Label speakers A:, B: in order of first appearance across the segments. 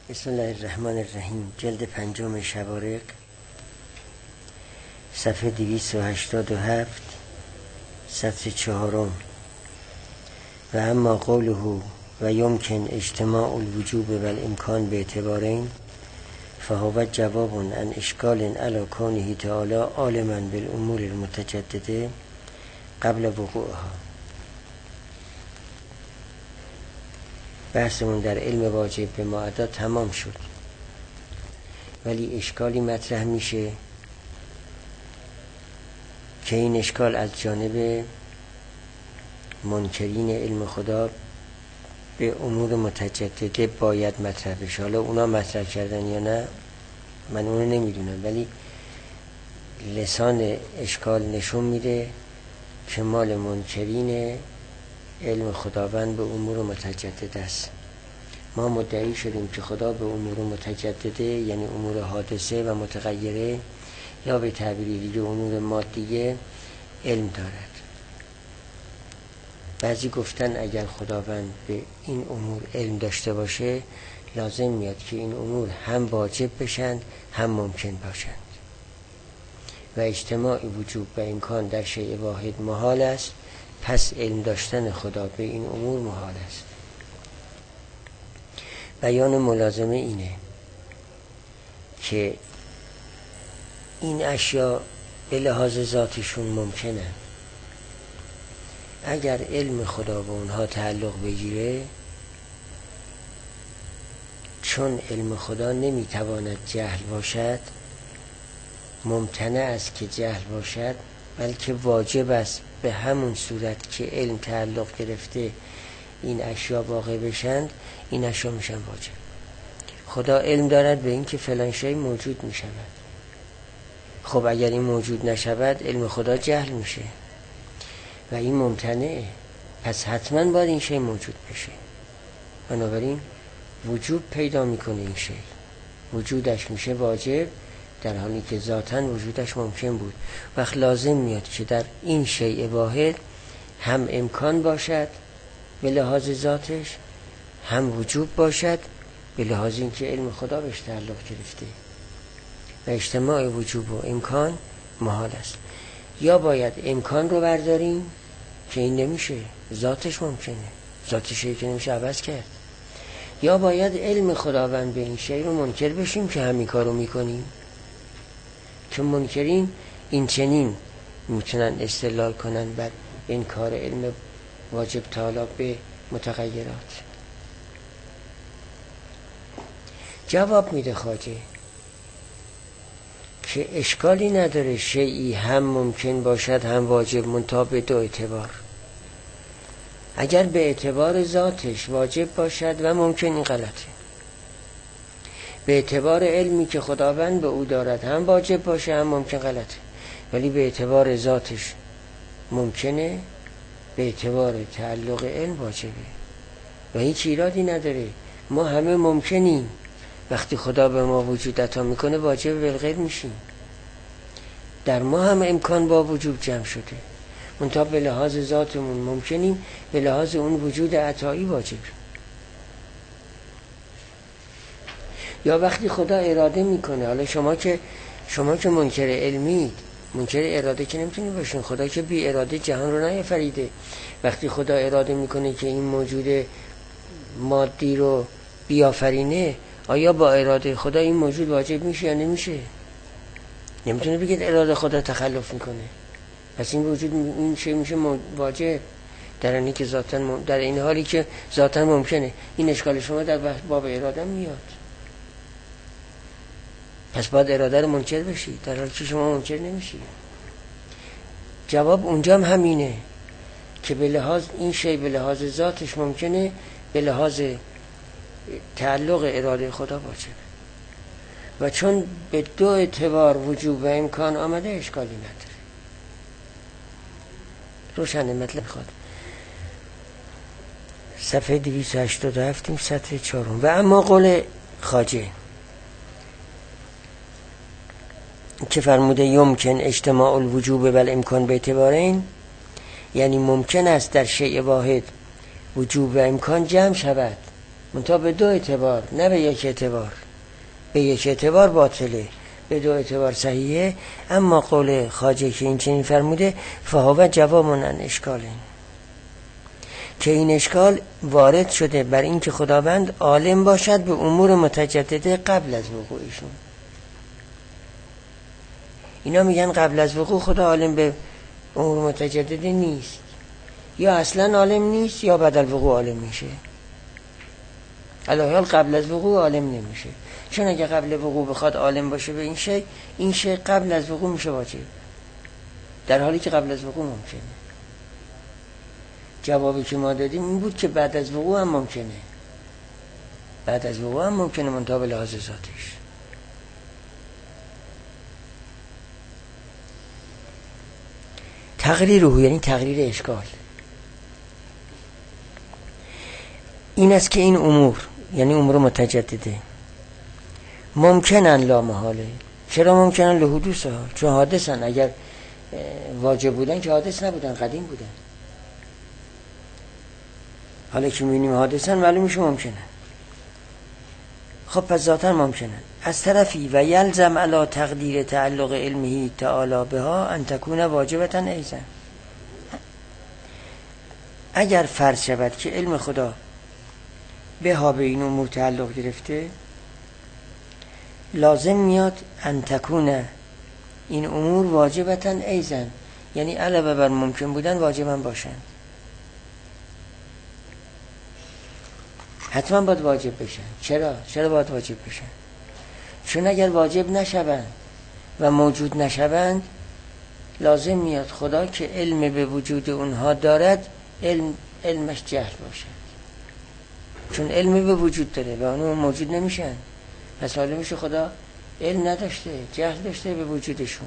A: بسم الله الرحمن الرحیم. جلد 5 شوارق، صفحه 287، سطر 4. و اما قوله و یمکن اجتماع الوجوب و الامکان به اعتبارین فهو جواب عن اشکال علی کونه تعالی عالما بالامور المتجدده قبل وقوعها. بحثمون در علم واجب به معدا تمام شد، ولی اشکالی مطرح میشه که این اشکال از جانب منکرین علم خدا به امور متجدده باید مطرح بشه. حالا اونا مطرح کردن یا نه من اونو نمیدونم، ولی لسان اشکال نشون میده که مال منکرین علم خداوند به امور متجدده است. ما مدعی شدیم که خدا به امور متجدده یعنی امور حادثه و متغیره یا به تعبیری دیگه امور مادیه علم دارد. بعضی گفتن اگر خداوند به این امور علم داشته باشه لازم میاد که این امور هم واجب بشند هم ممکن باشند و اجتماع وجوب و امکان در شیء واحد محال است، پس علم داشتن خدا به این امور محال است. بیان ملازمه اینه که این اشیا به لحاظ ذاتشون ممکنه. اگر علم خدا به اونها تعلق بگیره، چون علم خدا نمیتواند جهل باشد، ممتنع است که جهل باشد، بلکه واجب است به همون صورت که علم تعلق گرفته این اشیا واقع بشند این اشیا میشن واجب. خدا علم دارد به این که فلان شی موجود میشود. خب اگر این موجود نشود علم خدا جهل میشه و این ممتنعه، پس حتما باید این شی موجود بشه. بنابراین وجوب پیدا میکنه این شی، وجودش میشه واجب، در حالی که ذاتاً وجودش ممکن بود. وقت لازم میاد که در این شیء واحد هم امکان باشد به لحاظ ذاتش، هم وجوب باشد به لحاظ اینکه علم خدا بهش تعلق گرفته و اجتماع وجوب و امکان محال است. یا باید امکان رو برداریم که این نمیشه، ذاتش ممکنه، ذات شیء که نمیشه عوض کرد، یا باید علم خداوند به این شیء رو منکر بشیم که همین کارو میکنیم. که منکرین این چنین میتونن استدلال کنن بر انکار علم واجب تعالی به متغیرات. جواب میده خواجه که اشکالی نداره شیئی هم ممکن باشد هم واجب، منتها به دو اعتبار. اگر به اعتبار ذاتش واجب باشد و ممکن این غلطه، به اعتبار علمی که خداوند به او دارد هم واجب باشه هم ممکن غلطه، ولی به اعتبار ذاتش ممکنه، به اعتبار تعلق علم واجبه و هیچ ایرادی نداره. ما همه ممکنیم، وقتی خدا به ما وجود عطا میکنه واجب بالغیر میشیم. در ما هم امکان با وجوب جمع شده، منتها به لحاظ ذاتمون ممکنیم، به لحاظ اون وجود عطایی واجب. یا وقتی خدا اراده میکنه، حالا شما که منکر علمید، منکر اراده که نمیتونی باشین، خدا که بی اراده جهان رو نیافریده. وقتی خدا اراده میکنه که این موجود مادی رو بیافرینه، آیا با اراده خدا این موجود واجب میشه یا نمیشه؟ نمیتونه بگید اراده خدا تخلف میکنه پس این وجود این شی میشه واجب، در این حالی که ذاتاً ممکنه. این اشکال شما در باب اراده میاد، پس باید اراده رو منکر بشی در حالی که شما منکر نمیشی. جواب اونجا هم همینه که به لحاظ این شی به لحاظ ذاتش ممکنه، به لحاظ تعلق اراده خدا واجبه و چون به دو اعتبار وجوب و امکان آمده اشکالی نداره. روشن مطلب خود. صفحه 287 سطر 4. و اما قول خواجه که فرموده یمکن اجتماع الوجوب و الامکان به اعتبارین، یعنی ممکن است در شیء واحد وجوب و امکان جمع شود منتها به دو اعتبار، نه به یک اعتبار. به یک اعتبار باطله، به دو اعتبار صحیحه. اما قول خواجه که این چنین فرموده فهو جواب عن اشکاله، که این اشکال وارد شده بر این که خداوند عالم باشد به امور متجدده قبل از وقوعشون. اینا میگن قبل از وقوع خدا عالم به امور متجدده نیست، یا اصلا عالم نیست یا بعد از وقوع عالم میشه. الحال قبل از وقوع عالم نمیشه، چون اگه قبل وقوع بخواد عالم باشه به این شی قبل از وقوع میشه واجب، در حالی که قبل از وقوع ممکنه. جوابی که ما دادیم این بود که بعد از وقوع هم ممکنه، بعد از وقوع هم ممکنه، منتها به لحاظ ذاتش. تقریره یعنی تقریر اشکال این است که این امور یعنی امور متجدده ممکنن لا محاله. چرا ممکنن؟ لحدوثها، چون حادثن. اگر واجب بودن که حادث نبودن، قدیم بودن. حالا که می‌بینیم حادثن معلوم میشه ممکنن. خب پس ذاتاً ممکنن. از طرفی و یلزم علی تقدیر تعلق علمه تعالی بها ان تکون واجبتا ایضا. اگر فرض شود که علم خدا بها به این امور تعلق گرفته، لازم میاد ان تکون این امور واجبتا ایضا، یعنی علاوه بر ممکن بودن واجبا باشن. حتما باید واجب بشن. چرا باید واجب بشن؟ چون اگر واجب نشوند و موجود نشوند، لازم میاد خدا که علم به وجود اونها دارد علمش جهل باشد، چون علم به وجود داره و اونها موجود نمیشن. پس حالا میشه خدا علم نداشته، جهل داشته به وجودشون.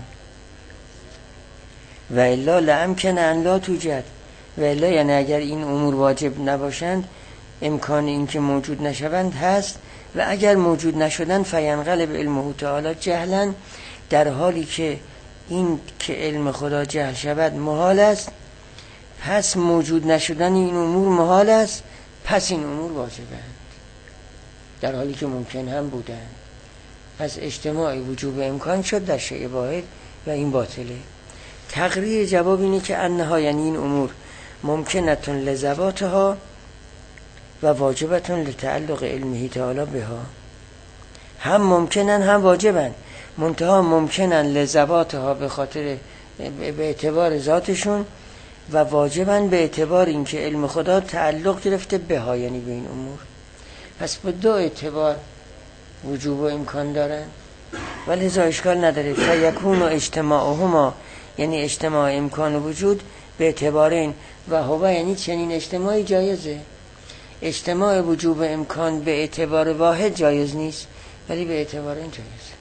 A: و الا لامکن ان لا توجد، و الا یعنی اگر این امور واجب نباشند امکان این که موجود نشوند هست، و اگر موجود نشدن فینقلب علمه تعالی جهلا، در حالی که این که علم خدا جهل شود محال است، پس موجود نشدن این امور محال است، پس این امور واجبند در حالی که ممکن هم بودند. پس اجتماع وجوب امکان شد در شیء واحد و این باطله. تقریر جواب اینه که انها یعنی این امور ممکنتون لذواتها و واجبتون لتعلق علمه تعالی بها، هم ممکنن هم واجبن، منتها ممکنن لذواتها به خاطر به اعتبار ذاتشون، و واجبن به اعتبار اینکه علم خدا تعلق گرفته بها یعنی به این امور. پس به دو اعتبار وجوب و امکان دارن، ولی لذا اشکال نداره. فیکون و اجتماعهما یعنی اجتماع امکان و وجود به اعتبار این، و هو یعنی چنین اجتماعی جایزه. اجتماع وجوب امکان به اعتبار واحد جایز نیست، ولی به اعتبار این جایزه.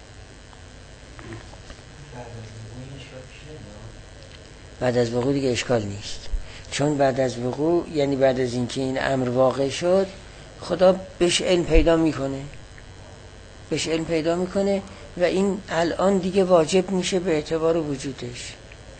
A: بعد از وقوع دیگه اشکال نیست، چون بعد از وقوع یعنی بعد از اینکه این امر واقع شد خدا بهش علم پیدا میکنه، و این الان دیگه واجب میشه به اعتبار وجودش.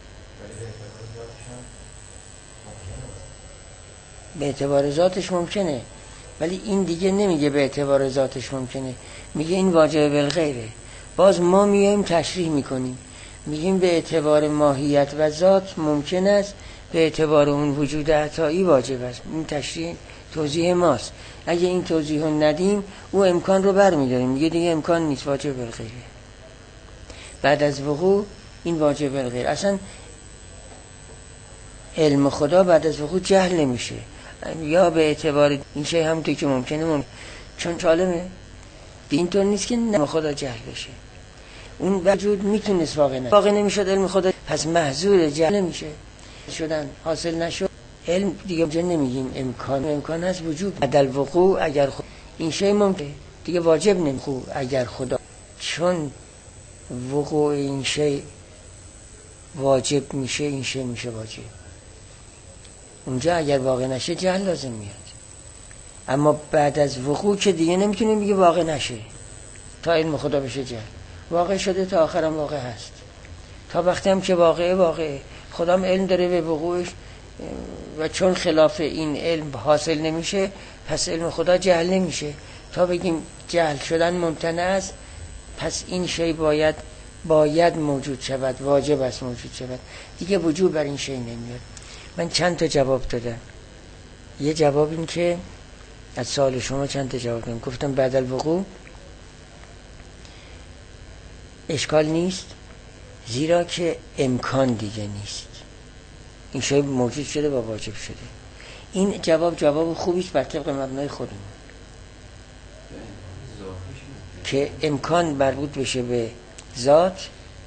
A: به اعتبار ذاتش ممکنه، ولی این دیگه نمیگه به اعتبار ذاتش ممکنه، میگه این واجب بالغیره. باز ما میایم تشریح میکنیم، میگیم به اعتبار ماهیت و ذات ممکن است، به اعتبار اون وجود عطایی واجب است. این تشریح توضیح ماست. اگه این توضیح رو ندیم او امکان رو برمیداریم، میگه دیگه امکان نیست، واجب بالغیره. بعد از وقوع این واجب بالغیره. اصلا علم خدا بعد از وقوع جهل نمیشه، یا به اعتبار این شی همونطور که ممکنه چون چالمه اینطور نیست که علم خدا جهل بشه. اون وجود میتونست واقع نمیشد علم خدا، پس محظور جهل نمیشه شدن حاصل نشد. علم دیگه جن نمیگیم، امکان هست وجود بعد الوقوع. اگر این شی ممکنه دیگه واجب نمیشه اگر خدا، چون وقوع این شی واجب میشه، این شی میشه واجب. اونجا اگر واقع نشه جهل لازم میاد. اما بعد از وقوع که دیگه نمیتونیم بگیم واقع نشه تا علم خدا بشه جهل. واقع شده تا آخرم واقع هست، تا وقتی هم که واقعه خدا هم علم داره به وقوعش، و چون خلاف این علم حاصل نمیشه پس علم خدا جهل نمیشه. تا بگیم جهل شدن ممتنع است، پس این شی باید موجود شود، واجب است موجود شود، دیگه وجود بر این شی نمیاد. من چند تا جواب دادم. یه جواب این که از سوال شما چند تا جواب دادم، گفتم بعد الوقوع اشکال نیست، زیرا که امکان دیگه نیست، این شی موجود شده و واجب شده. این جواب خوبی است بر طبق مبنای خودمون که امکان مربوط بشه به ذات،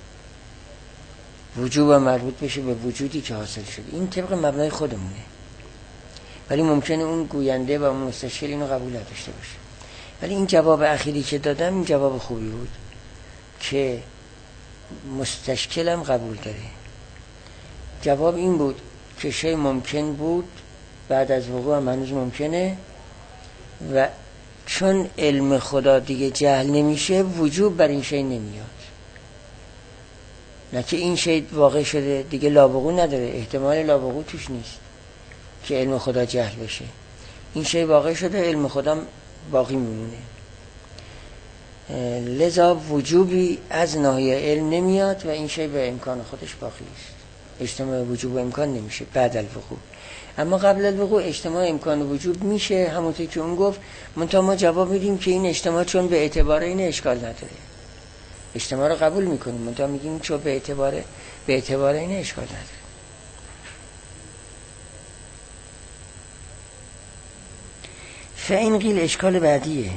A: وجوب مربوط بشه به وجودی که حاصل شده. این طبق مبنای خودمونه، ولی ممکنه اون گوینده و اون مستشکل اینو قبول نداشته باشه. ولی این جواب اخیری که دادم این جواب خوبی بود که مستشکلم قبول داره. جواب این بود که شی ممکن بود بعد از وقوع هم هنوز ممکنه، و چون علم خدا دیگه جهل نمیشه، وجوب بر این شی نمیاد. نه که این شی واقع شده دیگه لابقو نداره، احتمال لابقو توش نیست که علم خدا جهل بشه. این شی واقع شده، علم خدا باقی میمونه، لذا وجوبی از ناحیه علم نمیاد و این شی به امکان خودش باقی است. اجتماع وجوب و امکان نمیشه بعد الوقوع. اما قبل الوقوع اجتماع امکان و وجوب میشه، همونطور که اون گفت. منتها ما جواب میدیم که این اجتماع چون به اعتبار این اشکال نداره، اجتماع رو قبول میکنیم، منتها میگیم چون به اعتبار این اشکال نداره. فإن قیل اشکال بعدیه،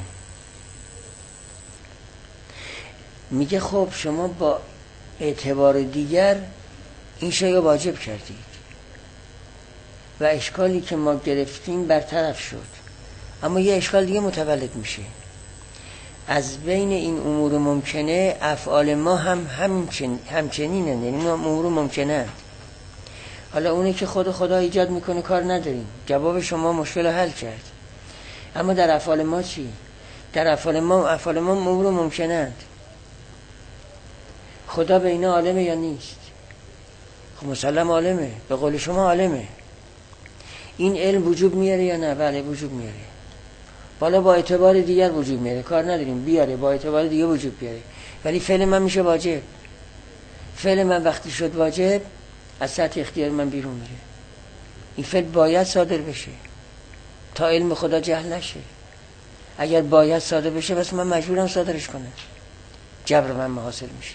A: میگه خب شما با اعتبار دیگر این شی رو واجب کردید و اشکالی که ما گرفتیم برطرف شد، اما یه اشکال دیگه متولد میشه. از بین این امور ممکنه افعال ما همچنینه، یعنی امور ممکنه. حالا اونه که خدا ایجاد میکنه کار نداریم، جواب شما مشکل رو حل کرد. اما در افعال ما چی؟ در افعال ما امور ممکنه. خدا به اینا عالمه یا نیست؟ خب مسلم عالمه، به قول شما عالمه. این علم وجود میاره یا نه؟ بله وجود میاره. بالا با اعتبار دیگر وجود میاره، کار نداریم، بیاره با اعتبار دیگه وجود بیاره. ولی فعل من میشه واجب. فعل من وقتی شد واجب، از سطح اختیار من بیرون میره. این فعل باید صادر بشه تا علم خدا جهل نشه. اگر باید صادر بشه بس من مجبورم صادرش کنم، جبر من حاصل میشه.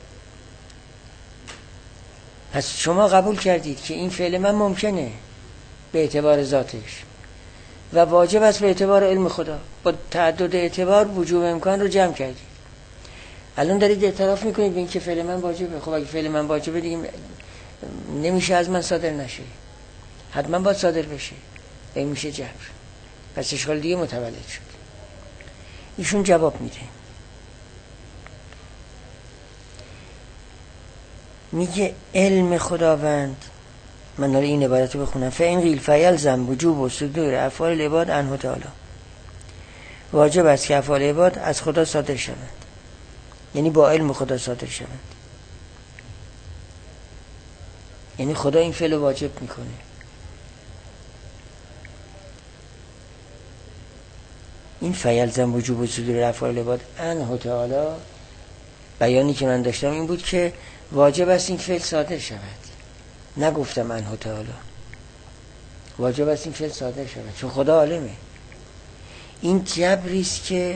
A: پس شما قبول کردید که این فعل من ممکنه به اعتبار ذاتش و واجب است به اعتبار علم خدا. با تعدد اعتبار وجوب امکان رو جمع کردید. الان دارید اعتراف میکنید به این که فعل من واجبه. خب اگه فعل من واجبه دیگه نمیشه از من صادر نشه، حتما باید صادر بشه، این میشه جبر. پس اشکال دیگه متولد شد. ایشون جواب میده، میگه علم خداوند، من داره این عبارت رو بخونم، فإن قیل فیلزم وجوب و صدور افعال العباد عنه تعالی، واجب است که افعال عباد از خدا صادر شوند، یعنی با علم خدا صادر شوند. یعنی خدا این فعل واجب میکنه. این فیلزم وجوب و صدور افعال العباد عنه تعالی، بیانی که من داشتم این بود که واجب است این فعل صادر شود. نگفتم عنه تعالی، واجب است این فعل صادر شود چون خدا عالمه. این جبری است که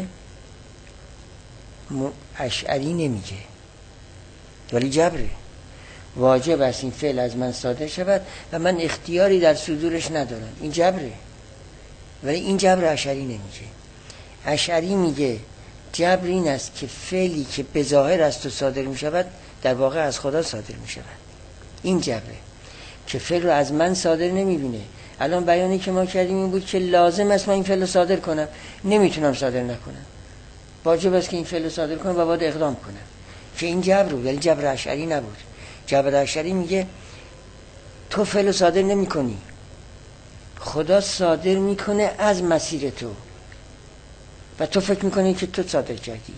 A: اشعری نمیگه، ولی جبره. واجب است این فعل از من صادر شود و من اختیاری در صدورش ندارم، این جبره. ولی این جبر اشعری نمیگه. اشعری میگه جبر این است که فعلی که به ظاهر از تو صادر میشود در واقع از خدا صادر میشود. این جبره که فعل رو از من صادر نمیبینه. الان بیانی که ما کردیم این بود که لازم است من این فعل رو صادر کنم، نمیتونم صادر نکنم، واجب است که این فعل رو صادر کنم و باید اقدام کنم، که این جبر بود. ولی جبر اشعری نبود. جبر اشعری میگه تو فعل رو صادر نمی کنی، خدا صادر میکنه از مسیر تو و تو فکر میکنی که تو صادر کردی.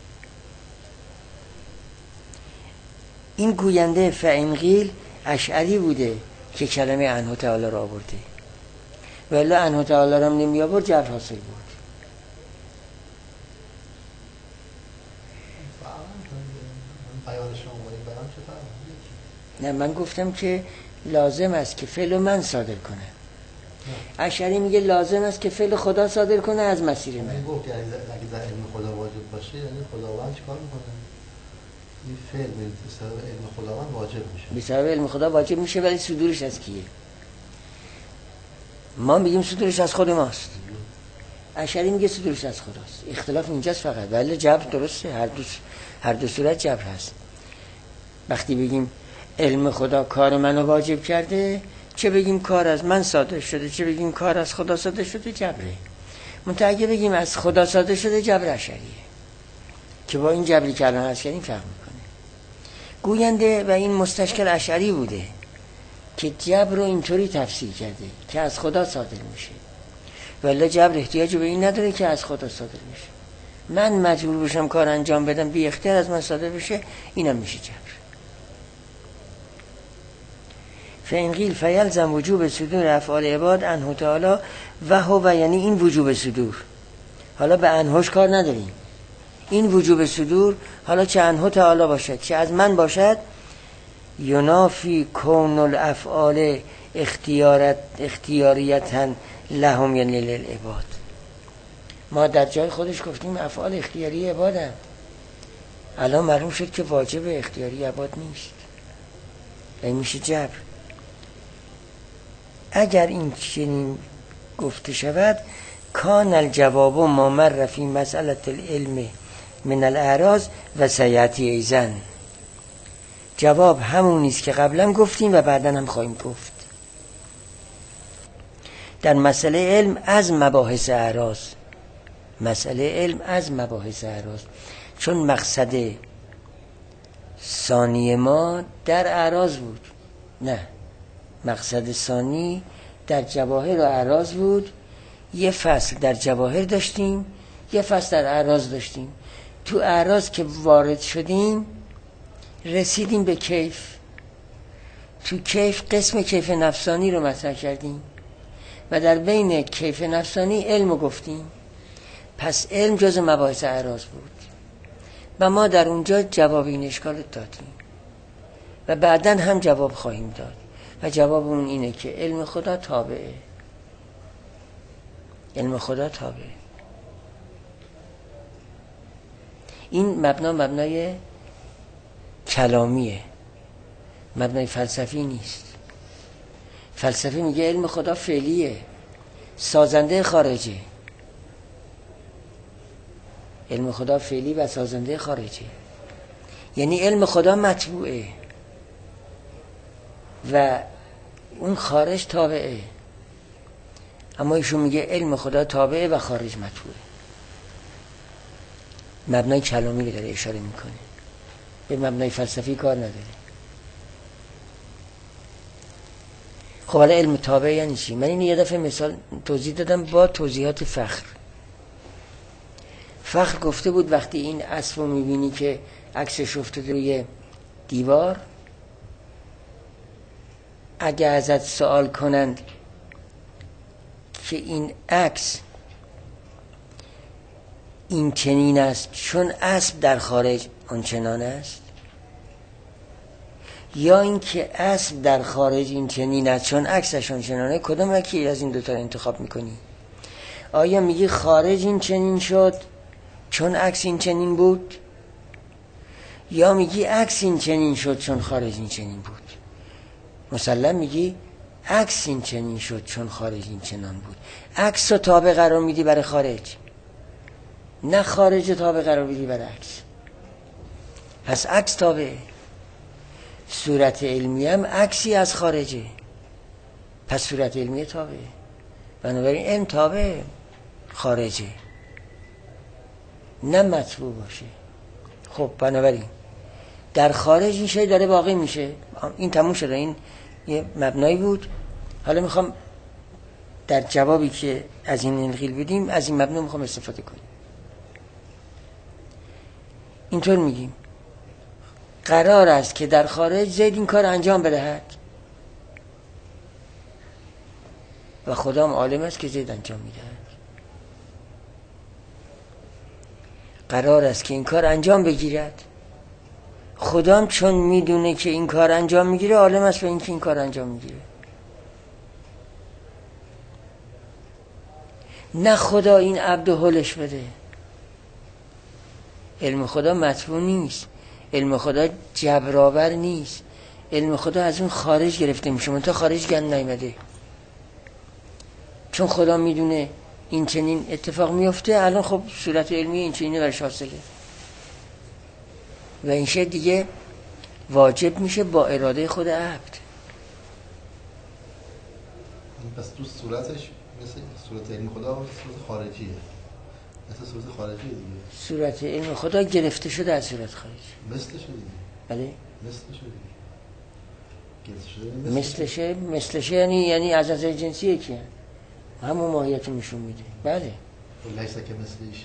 A: این گوینده فإن قیل اشعری بوده که کلمه عنه تعالی را آورده ولی انه تعالی رو نمی آورد جبر حاصل بود. نه من گفتم که لازم است که فعل من صادر کنه. اشعری میگه لازم است که فعل خدا صادر کنه از مسیر من.
B: گفت یعنی اگه در علم خدا واجب باشه یعنی خداوند چیکار میکنه؟ این فعل به سبب علم خداوند واجب میشه.
A: به سبب علم خدا واجب میشه ولی صدورش از کیه؟ ما میگیم صدورش از خود ماست. اشعری میگه صدورش از خداست. اختلاف اینجاست فقط. ولی جبر درسته، هر دو صورت جبر هست. وقتی بگیم علم خدا کار منو واجب کرده، چه بگیم کار از من صادر شده، چه بگیم کار از خدا صادر شده، جبره. منتها اگه بگیم از خدا صادر شده، جبر اشعریه که با این جبری که الان هست کردیم فرق میکنه. گوینده و این مستشکل اشعری بوده که جبر رو اینطوری تفسیر کرده که از خدا صادر میشه، ولی جبر احتیاج به این نداره که از خدا صادر میشه. من مجبور بشم کار انجام بدم بی اختیار از من صادر بشه، اینم میشه جبر. فإن قیل فیلزم وجوب صدور افعال عباد عنه تعالی و هو، یعنی این وجوب صدور. حالا به عنهش کار نداریم. این وجوب صدور حالا چه عنه تعالی باشد چه از من باشد، ینافی کون الافعال اختیاریتا لهم یعنی للعباد. ما در جای خودش گفتیم افعال اختیاری عبادن، الان معلوم شد که واجب اختیاری عباد نیست، این میشه جبر. اگر این چنین گفته شود کان الجواب ما مر فی مسئله العلم من الاعراض و سیاتی ایزن. جواب همون نیست که قبلا گفتیم و بعدا هم خواهیم گفت. در مسئله علم از مباحث اعراض، مسئله علم از مباحث اعراض، چون مقصد ثانی ما در اعراض بود. نه، مقصد ثانی در جواهر و اعراض بود. یه فصل در جواهر داشتیم، یه فصل در اعراض داشتیم. تو اعراض که وارد شدیم رسیدیم به کیف. تو کیف قسم کیف نفسانی رو مطرح کردیم و در بین کیف نفسانی علم رو گفتیم. پس علم جز مباحث اعراض بود و ما در اونجا جواب این اشکال دادیم و بعداً هم جواب خواهیم داد و جواب اون اینه که علم خدا تابعه. علم خدا تابعه. این مبنای کلامیه، مبنای فلسفی نیست. فلسفی میگه علم خدا فعلیه، سازنده خارجه. علم خدا فعلی و سازنده خارجه، یعنی علم خدا مطبوعه و اون خارج تابعه. اما ایشون میگه علم خدا تابعه و خارج مطبوعه. مبنای کلامی رو داره اشاره میکنه، به مبنای فلسفی کار نداره. خب حالا علم تابعه یعنی چی؟ من این یه دفعه مثال توضیح دادم با توضیحات فخر. فخر گفته بود وقتی این اسب رو میبینی که عکسش افتاده روی دیوار، اگه ازت سوال کنند که این عکس این چنین است چون اسب در خارج اون چنان است، یا این که اسب در خارج این چنین است چون عکسش اون چنانه، کدام یکی از این دوتا انتخاب میکنی؟ آیا میگی خارج این چنین شد چون عکس این چنین بود، یا میگی عکس این چنین شد چون خارج این چنین بود؟ مسلم میگی عکس این چنین شد چون خارج این چنان بود. عکس رو تابع قرار میدی برای خارج، نه خارج رو تابع قرار میدی برای عکس. پس عکس تابعه. صورت علمی هم عکسی از خارجه، پس صورت علمی تابعه. بنابراین علم تابع خارجه، نه مطبوع باشه. خب بنابراین در خارج این شی داره باقی میشه. این تموم شده، این یه مبنایی بود. حالا میخوام در جوابی که از این انقیل بدیم از این مبنا میخوام استفاده کنیم. اینطور میگیم قرار است که در خارج زید این کار انجام بدهد. و خدا هم عالم است که زید انجام میده. قرار است که این کار انجام بگیرد. خدا هم چون میدونه که این کار انجام میگیره عالم است به این که این کار انجام میگیره. نه خدا این عبد حلش بده. علم خدا مطبوع نیست، علم خدا جبرآور نیست، علم خدا از اون خارج گرفته میشه، منتها خارج گند نیامده. چون خدا میدونه این چنین اتفاق میفته، الان خب صورت علمی این چنینه برش حاصله و این شد دیگه واجب میشه با اراده خود عبد.
B: پس تو صورتش مثل صورت علم خدا صورت خارجیه، مثل صورت خارجیه دیگه.
A: صورت علم خدا گرفته شده از صورت خارجی.
B: مثلشه دیگه.
A: بله؟
B: مثلشه دیگه.
A: مثلشه یعنی از نظر جنسیه که همون ماهیت نشون میده. بله.
B: لیسه که مثل ایشه.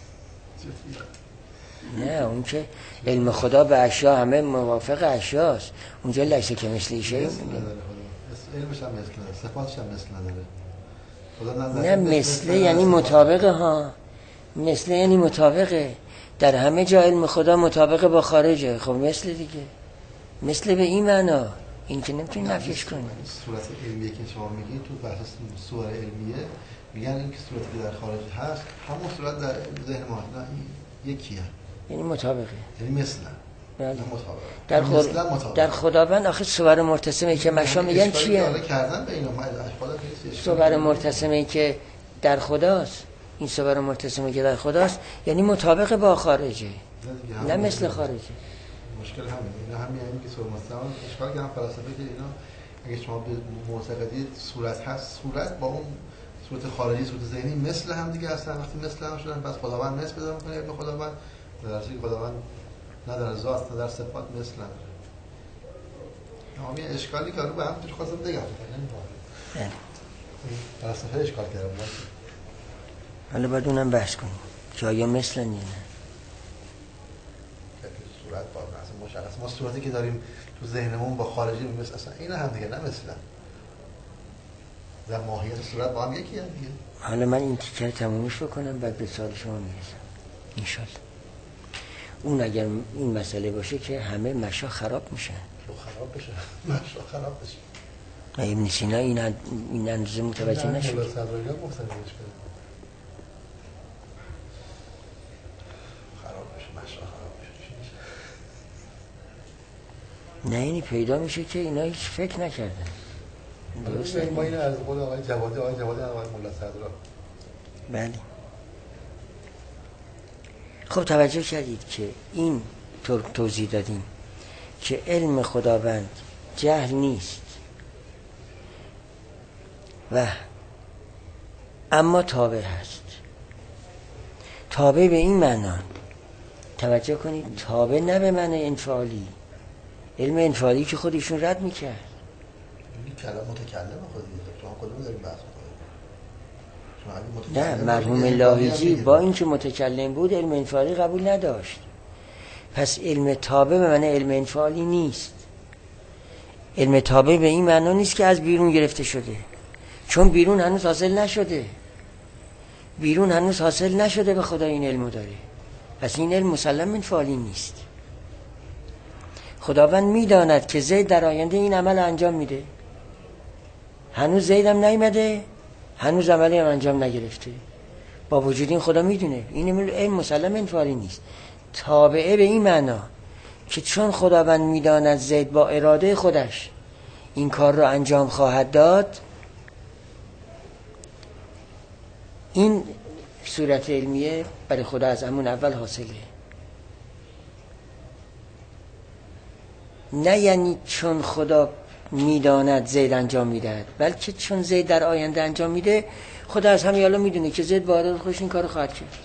A: نه اون که علم خدا به اشیا همه موافق اشیاست، اونجا لیسه که مثل ایشه
B: علمش هم مثل نداره، صفاتش هم مثل نداره.
A: نه مثل یعنی مطابقه ها، مثل یعنی مطابقه، در همه جا علم خدا مطابقه با خارجه. خب مثل دیگه، مثل به این معنا، این که نمیتونی نفیش کنی.
B: صورت علمیه که شما میگید تو بحث صور علمیه میگن این که صورتی که در خارج هست همون صورت در ذهن ما نه یکیه،
A: یعنی مطابقه،
B: یعنی مثلا
A: بله.
B: مطابقه
A: در خداوند آخه صور مرتسمه که مشا میگن چیه؟ صور مرتسمه که در خداست، این صور مرتسمه که در خداست یعنی مطابق با خارجه، نه مثل خارجه.
B: مشکل همینه، اینا همین یعنی که صور مرتسمه اشکال کردن فلسفه که اینا اگه شما به معتقدید صورت هست، صورت با اون صورت خارجی صورت ذهنی مثل هم دیگه هستن، وقتی مثل هم شدن پس خداوند مثل پیدا می‌کنه به خداوند، در حالی که خداوند نه در ذات نه در صفات مثل نداره. همین اشکالی که رو به هم توش خواستم بگم نمی‌دونم. فلسفه اشکال کرده.
A: حالا باید اونم بحث کنیم که آیا مثل نه.
B: صورت با اصلا مشخص ما صورتی که داریم تو ذهنمون با خارجی مثل اصلا اینا هم دیگه نه مثلا. در ماهیت صورت با هم یکی هم دیگه.
A: حالا من این تیکه تمومش بکنم بعد به سوال شما میرسم انشالله. اون اگر این مسئله باشه که همه مشا خراب میشن.
B: خراب بشه. مشا خراب بشه.
A: ابن سینا این اندازه متوجه نشد. نه یعنی پیدا میشه که اینا هیچ فکر نکردن.
B: درسته ما این از قول آقای جوادی آقای مولا صدرا.
A: بله. خب توجه کردید که این طور توضیح دادیم که علم خداوند جهل نیست و اما تابع هست. تابع به این معنا، توجه کنید، تابع نه به معنی انفعالی، علم انفعالی که خودشون رد میکرد.
B: این کلام متکلم خودی شما کدوم داریم بحث می‌کنید؟
A: نه مرحوم لاهیجی با اینکه متکلم بود علم انفعالی قبول نداشت. پس علم تابع به معنی علم انفعالی نیست. علم تابع به این معنا نیست که از بیرون گرفته شده، چون بیرون هنوز حاصل نشده. بیرون هنوز حاصل نشده به خدا این علمو داره. پس این علم مسلم انفعالی نیست. خداوند میداند که زید در آینده این عمل انجام میده. هنوز زیدم نیامده، هنوز عملی هم انجام نگرفته. با وجود این خدا میدونه این علم مسلم انفعالی نیست. تابعه به این معنا که چون خداوند میداند زید با اراده خودش این کار رو انجام خواهد داد، این صورت علمیه برای خدا از همون اول حاصله. نه یعنی چون خدا میداند زید انجام میدهد، بلکه چون زید در آینده انجام میده، خدا از همین حالا میدونه که زید با اراده خودش این کارو خواهد کرد.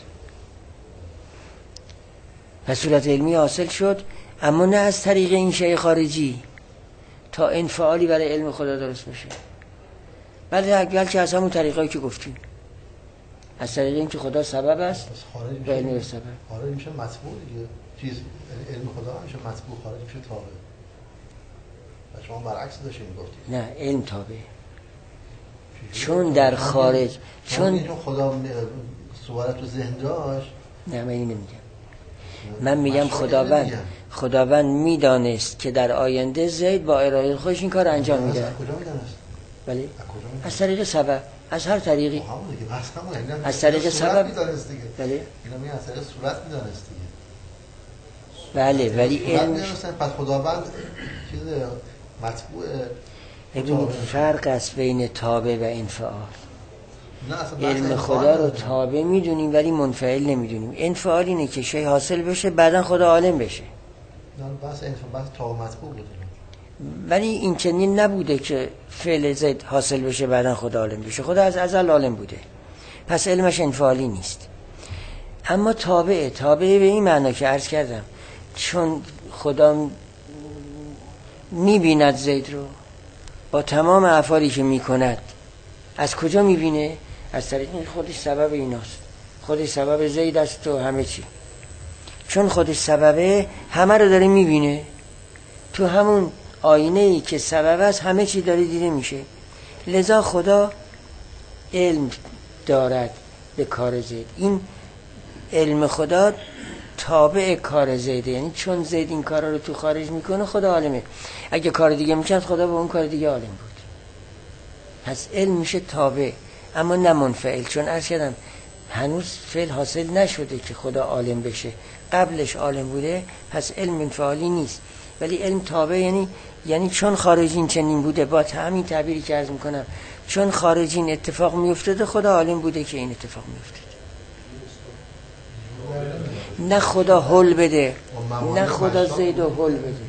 A: پس صورت علمی حاصل شد، اما نه از طریق این شیء خارجی تا انفعالی برای علم خدا درست بشه، بلکه از همون طریقایی که گفتیم، از طریق این که خدا سبب است و علم سبب.
B: خارج میشه مطبوع دیگه، چیز علم خدا میشه مطبوع، خارج میشه تابع. و شما برعکس داشتین میگفتید.
A: نه علم تابع. چون در خارج
B: چون خدا صورت رو ذهن داشت.
A: نه من اینو میگم، من میگم خداوند میدانست که در آینده زید با اراده خودش این کار انجام میده.
B: از کجا میدانست؟
A: بله از طریق سبب، از هر طریقی، از طریق سبب
B: میدانست دیگه.
A: بله
B: اینا میگن از طریق صورت میدانست دیگه.
A: بله ولی علم
B: پس خداوند چیز مطبوع.
A: ببینید فرق است بین تابع و انفعال. علم خدا رو تابع میدونیم ولی منفعل نمیدونیم. انفعال اینه که شی حاصل بشه بعدن خدا عالم بشه.
B: نه بس تابع مطبوع بود.
A: ولی این چنین نبوده که فعل زید حاصل بشه بعدن خدا عالم بشه. خدا از ازل عالم بوده، پس علمش انفعالی نیست. اما تابع به این معنا که عرض کردم چون خدا میبیند زید رو با تمام افعالی که میکند. از کجا میبینه؟ از طریق این خودش سبب ایناست، خودش سبب زید است و همه چی. چون خودش سببه همه رو داره میبینه، تو همون آینه ای که سبب است همه چی داره دیده میشه. لذا خدا علم دارد به کار زید. این علم خدا تابع کار زیده، یعنی چون زید این کارا رو تو خارج میکنه خدا عالمه. اگه کار دیگه میکرد خدا به اون کار دیگه عالم بود. پس علم میشه تابع اما نه منفعل، چون عرض کردم هنوز فعل حاصل نشده که خدا عالم بشه، قبلش عالم بوده، پس علم منفعلی نیست. ولی علم تابع یعنی چون خارجین چنین بوده، با همین تعبیری که عرض میکنم چون خارجین اتفاق میافتاده خدا عالم بوده که این اتفاق میافتاده. نه خدا حل بده، نه خدا زید و حل بده.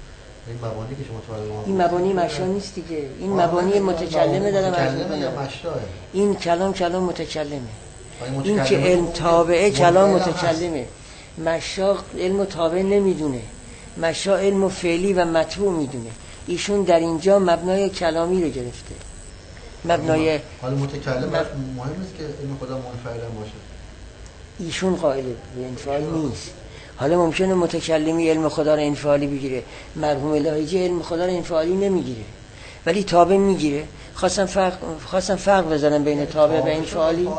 A: این مبانی مشا نیست دیگه، این مبانی متکلمه دارم عرض میکنم. این کلام متکلمه. این که علم تابعه کلام متکلمه. مشا علم تابع نمیدونه، مشا علم فعلی و مطبوع میدونه. ایشون در اینجا مبنای کلامی رو گرفته. مبنای
B: حالا متکلم مهم نیست که علم خدا منفعل باشه.
A: ایشون قائل به انفعال نیست. حالا ممکنه متکلمی علم خدا رو انفعالی بگیره، مرحوم لاهیجی علم خدا رو انفعالی نمیگیره ولی تابع میگیره. خواستم فرق بزنم بین تابع و انفعالی.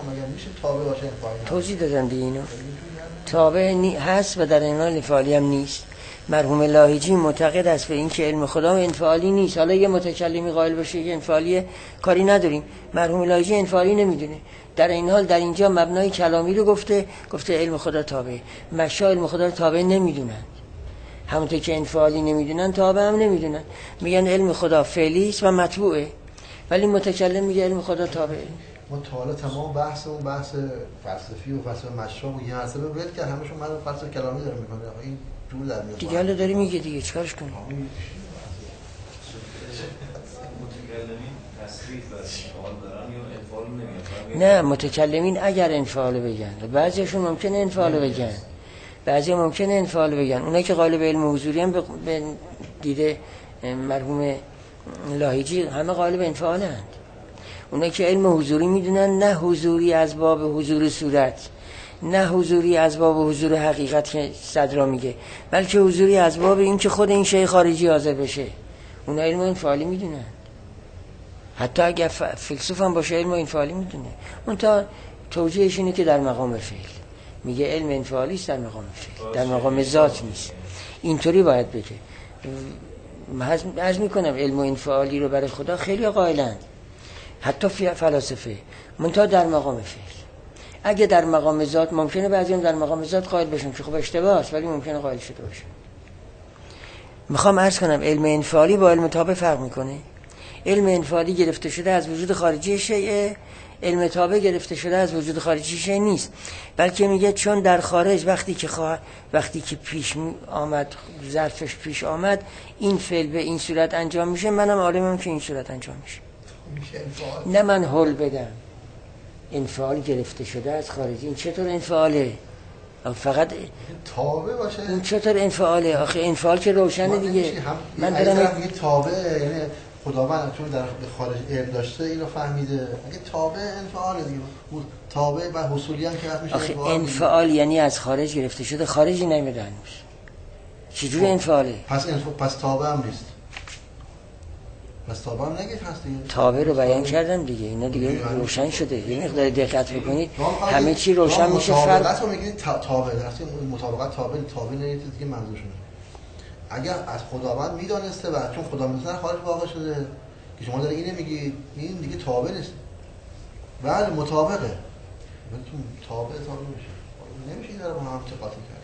A: توضیح دادم دیگه اینو. تابع هست و در این حال انفعالی هم نیست. مرحوم لاهیجی معتقد است به این که علم خدا انفعالی نیست. حالا یه متکلمی قائل باشه که انفعالی کاری نداریم، مرحوم لاهیجی انفعالی نمیدونه. در این حال در اینجا مبنای کلامی رو گفته علم خدا تابع. مشا علم خدا رو تابع نمیدونن، همونطور که انفعالی نمیدونن تابع هم نمیدونن. میگن علم خدا فعلی است و مطبوعه، ولی متکلم میگه علم خدا تابعه.
B: ما تا حالا تمام بحث فلسفی و فلسفه مشا و یه حسابه ول که همشون من فلسفه کلامی داره میکنه. این جور در میاد
A: دیگه. حالا داری میگه دیگه چیکارش کنیم؟ نه متکلمین اگر انفعال بگن، بعضیشون ممکنه انفعال بگن، بعضی ممکنه انفعال بگن. اونایی که قائل به علم حضوری هم به دیده مرحوم لاهیجی همه قائل به انفعالند. اونایی که علم حضوری میدونن نه حضوری از باب حضور صورت، نه حضوری از باب حضور حقیقت که صدرا میگه، بلکه حضوری از باب این که خود این شی خارجی حاضر بشه، اونا علم انفعالی میدونن. حتی اگر فیلسوف هم باشه علم انفعالی میدونه. اون تا توجیهش اینه که در مقام فعل میگه علم انفعالی است، در مقام فعل، در مقام ذات نیست. اینطوری باید بگه. عرض میکنم علم انفعالی رو برای خدا خیلی قائلند، حتی فلاسفه، منتها در مقام فعل. اگه در مقام ذات ممکنه بعضی هم در مقام ذات قائل بشن که خب اشتباه است، ولی ممکنه قائل شده باشه. میخوام عرض کنم علم انفعالی با علم تابع فرق میکنه. علم انفعالی گرفته شده از وجود خارجی شیء، علم تابع گرفته شده از وجود خارجی شیء نیست، بلکه میگه چون در خارج وقتی که پیش آمد، ظرفش پیش آمد، این فعل به این صورت انجام میشه، منم عالمم که این صورت انجام میشه. نه من حل بدم. انفعال گرفته شده از خارجی. این چطور انفعاله؟ فقط
B: تابع باشه.
A: این چطور انفعاله؟ آخه انفعال که روشنه دیگه.
B: من دارم میگه تابع، یعنی خداوند چون در خارج علم داشته اینو فهمیده. اگه تابع انفعاله دیگه. تابع و حصولی هم که میشه
A: آخه انفعال یعنی از خارج گرفته شده، خارجی نمیده هنوز. چجوری انفعاله؟
B: پس تابع هم نیست. پس تابه هم نگید هست دیگه.
A: تابه رو بیان کردم دیگه، اینا دیگه روشن شده. یه مقدار دقت بکنید همه چی روشن میشه.
B: مطابقت رو میگید تابه، اصلا مطابقت تابه نگید دیگه منظورشونه. اگر از خداوند میدانسته و چون خدا میدونسته خارج واقع شده که شما داره اینه میگید، این دیگه تابه نیست. بله مطابقه، ولی تو تابه میشه نمیشه این رو با هم قاطی کرد.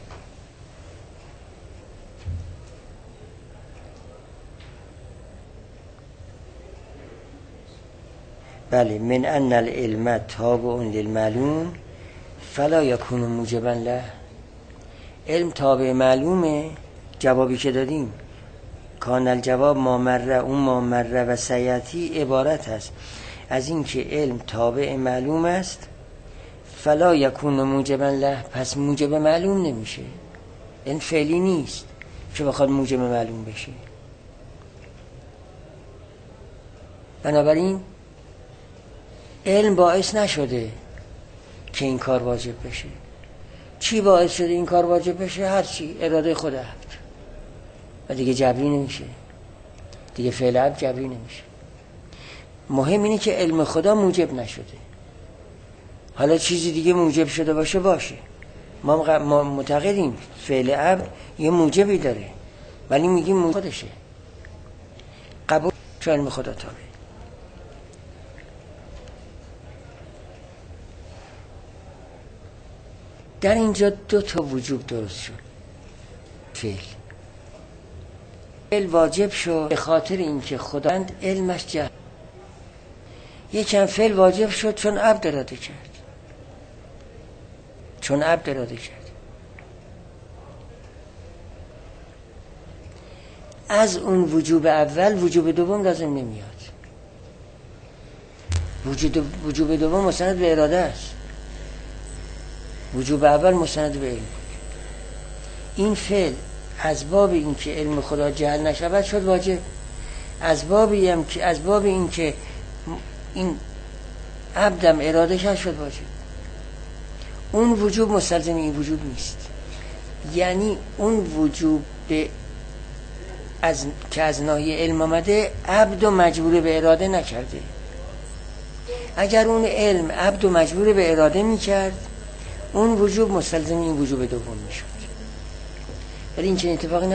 A: بله من ان العلم تابع للمعلوم فلا یکون موجبا له. علم تابع معلومه. جوابی که دادیم کان الجواب ما مره، اون ما مره و سیاتی عبارت است از این که علم تابع معلوم است، فلا یکون موجبا له، پس موجب معلوم نمیشه. این فعلی نیست که بخواد موجب معلوم بشه. بنابراین علم باعث نشده که این کار واجب بشه. چی باعث شده این کار واجب بشه؟ هر چی، اراده خود عبد. و دیگه جبری نمیشه، دیگه فعل عبد جبری نمیشه. مهم اینه که علم خدا موجب نشده. حالا چیزی دیگه موجب شده باشه. ما معتقدیم فعل عبد یه موجبی داره، ولی میگیم موجب خودشه. قبول چون علم خدا تابع. در اینجا دو تا وجوب درست شد. فعل واجب شد به خاطر اینکه خداوند علمش جهل. یکم فعل واجب شد چون عبد اراده کرد. از اون وجوب اول وجوب دوم لازم نمیاد. وجوب دوم مستند به اراده است، وجوب اول مستند به علم. این فعل از باب این که علم خدا جهل نشود شد واجب، از باب این که این عبدم اراده کرد شد واجب. اون وجوب مستلزم این وجوب نیست. یعنی اون وجوب که از ناحیه علم آمده عبد و مجبور به اراده نکرده. اگر اون علم عبد و مجبور به اراده میکرد اون وجوب مستلزم این وجوب دوم میشد. ولی این چنین اتفاقی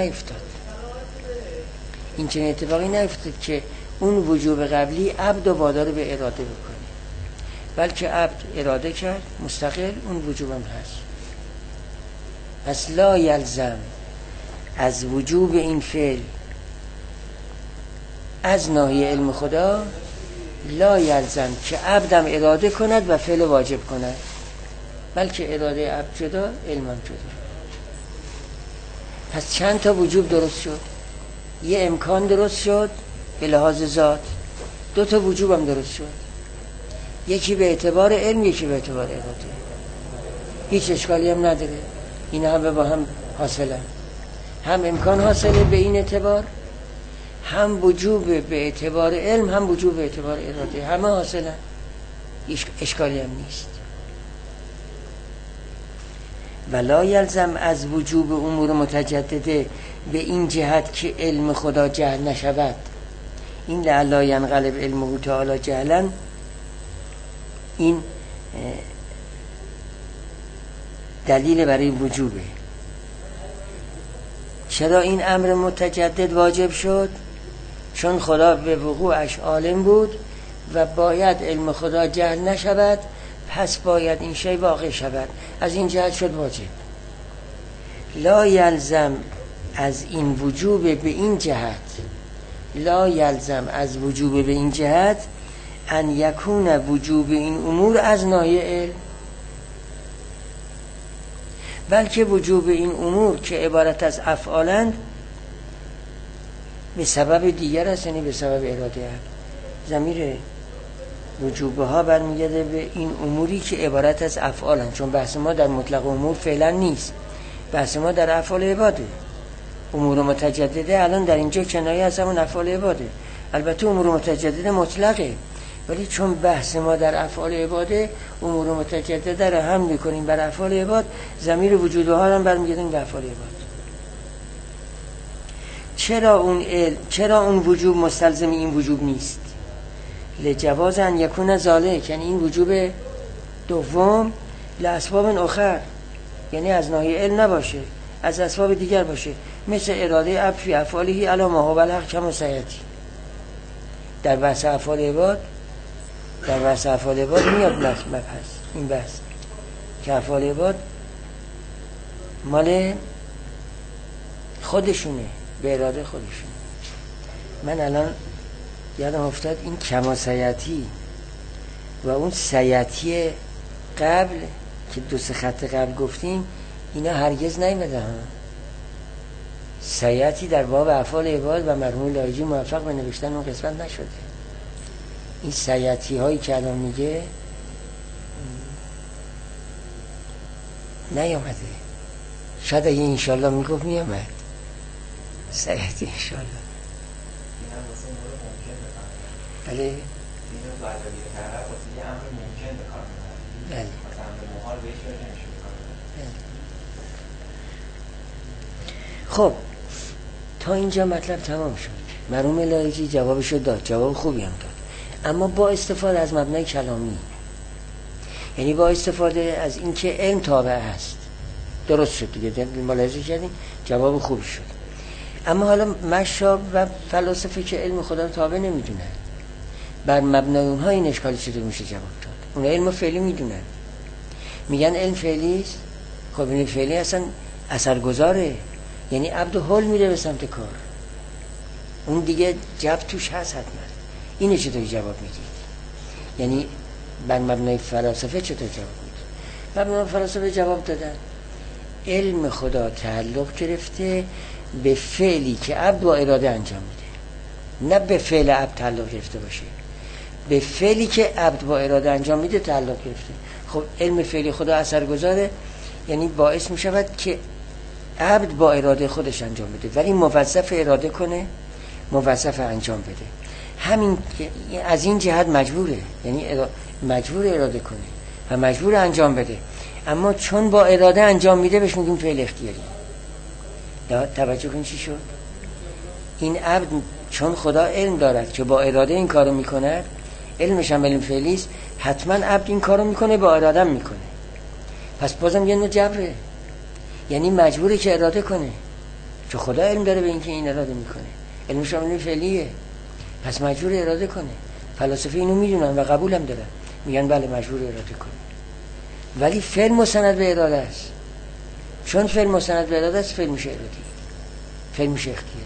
A: نیفتاد که اون وجوب قبلی عبد و وادار به اراده بکنه، بلکه عبد اراده کرد مستقل، اون وجوب هم هست. پس لا یلزم از وجوب این فعل از ناحیه علم خدا، لا یلزم که عبدم اراده کند و فعل واجب کند، بلکه اراده عبد جدا، علمم جدا. پس چند تا وجوب درست شد؟ یه امکان درست شد به لحاظ ذات، دو تا وجوب هم درست شد، یکی به اعتبار علم، یکی به اعتبار اراده. هیچ اشکالی هم نداره، این همه با هم حاصلن. هم امکان حاصله به این اعتبار، هم وجوب به اعتبار علم، هم وجوب به اعتبار اراده، همه حاصلن، اشکالی هم نیست. ولا یلزم از وجوب امور متجدده به این جهت که علم خدا جهل نشود. این لعلا ینقلب علمه تعالی جهلا، این دلیل برای وجوبه. چرا این امر متجدد واجب شد؟ چون خدا به وقوعش عالم بود و باید علم خدا جهل نشود، پس باید این شی واقع شود. از این جهت شد واجب. لا یلزم از این وجوب به این جهت، لا یلزم از وجوب به این جهت ان یکون وجوب این امور از ناحیه علم، بلکه وجوب این امور که عبارت از افعالند به سبب دیگر است، یعنی به سبب اراده هست. ضمیر وجوبه ها برمیگرده به این اموری که عبارت از افعالند، چون بحث ما در مطلق امور فعلا نیست، بحث ما در افعال عباده. امور متجدده الان در اینجا کنایه از همون افعال عباده. البته امور متجدده مطلقه، ولی چون بحث ما در افعال عباده، امور متجدده را هم میکنیم بر افعال عباد، ضمیر وجوبه ها هم برمیگردیم به افعال عباد. چرا اون وجوب مستلزم این وجوب نیست؟ لجواز ان یکون ذالک، یعنی این وجوب دوم لاسباب اخر، یعنی از ناحیه علم نباشه، از اسباب دیگر باشه، مثل اراده عبد فی افعاله علی ما هو الحق کما سیاتی. در بحث افعال عباد میاد مبحث این بحث که افعال عباد مال خودشونه، به اراده خودشونه. من الان یادم افتاد این کما سیاتی و اون سیاتی قبل که 2-3 خط قبل گفتیم اینا هرگز نیامده ها. سیاتی در باب افعال عباد و مرحوم لایجی موفق به نوشتن اون قسمت نشده. این سیاتی هایی که الان میگه نیامده. شاید اگه انشالله میگفت میامد سیاتی انشالله. بله خب تا اینجا مطلب تمام شد. مرحوم لایجی جوابشو داد، جواب خوبی هم داد، اما با استفاده از مبنای کلامی، یعنی با استفاده از اینکه علم تابع است. درست شد دیگه، ملاحظه کردین جواب خوبی شد. اما حالا مشاب و فلاسفه که علم خدا رو تابع نمیدونن، بر مبنای اونها این اشکالی چطور میشه جواب داد؟ اون علم فعلی میدونن، میگن علم فعلی است. خب این فعلی اصلا اثرگذاره، یعنی عبد حل میره به سمت کار، اون دیگه جب توش هست حتما. اینه چطور جواب میدید؟ یعنی بر مبنای فلاسفه چطور جواب میدید؟ بر مبنای فلاسفه جواب دادن علم خدا تعلق گرفته به فعلی که عبد با اراده انجام میده، نه به فعل عبد تعلق گرفته باشه، به فعلی که عبد با اراده انجام میده تعلق گرفته. خب علم فعلی خدا اثرگذاره، یعنی باعث میشود که عبد با اراده خودش انجام بده، ولی موظف اراده کنه، موظف انجام بده. همین از این جهت مجبوره، یعنی مجبور اراده کنه و مجبور انجام بده، اما چون با اراده انجام میده بهش میگیم فعل اختیاری. توجه کن چی شد؟ این عبد چون خدا علم دارد که با اراده این کارو میکند، علمش هم علم فعلی است، حتما عبد این کارو میکنه، با اراده میکنه، پس بازم یه نوع جبره، یعنی مجبوره که اراده کنه، چون خدا علم داره به این که این اراده میکنه، علمش هم علم فعلیه، پس مجبور اراده کنه. فلاسفه اینو میدونن و قبول هم دارن، میگن بله مجبور اراده کنه، ولی فعل مستند به اراده است. چون فعل مستند به اراده است، فعل میشه ارادی، فعل میشه اختیاری.